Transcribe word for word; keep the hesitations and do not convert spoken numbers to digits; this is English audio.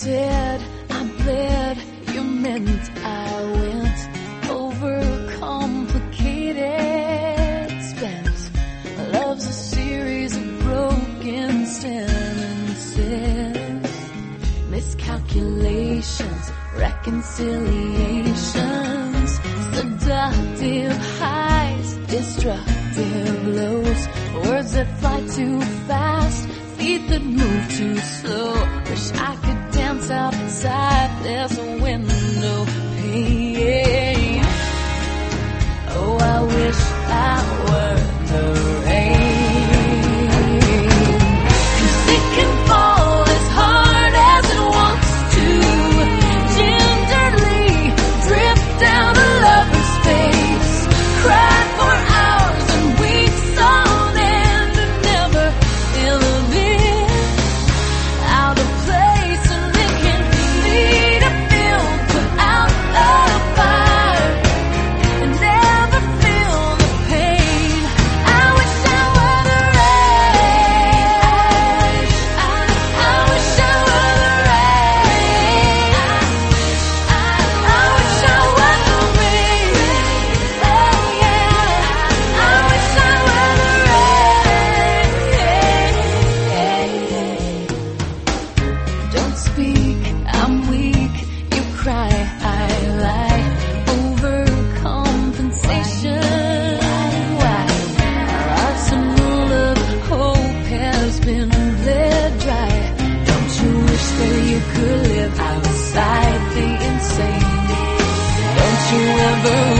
said, I bled, you meant I went overcomplicated. Spent love's a series of broken sentences, miscalculations, reconciliations, seductive highs, destructive lows, words that fly too fast, feet that move too slow. Wish I could dance outside, there's a window pane. Oh, I wish I were the rain, 'cause it can fall as hard as it wants to, gingerly drip down a lover's face, cry for hours and weeks on end, and never feel a bit out of place. And it can lead a field, put out a fire, and never feel the pain. I wish I were the rain. I wish I were the rain. I wish I were the rain. Oh yeah. I wish I were the rain. Don't speak, I'm weak. You cry, I lie. Overcompensation. Why? Our arsenal of hope has been bled dry. Don't you wish that you could live outside the insane? Don't you ever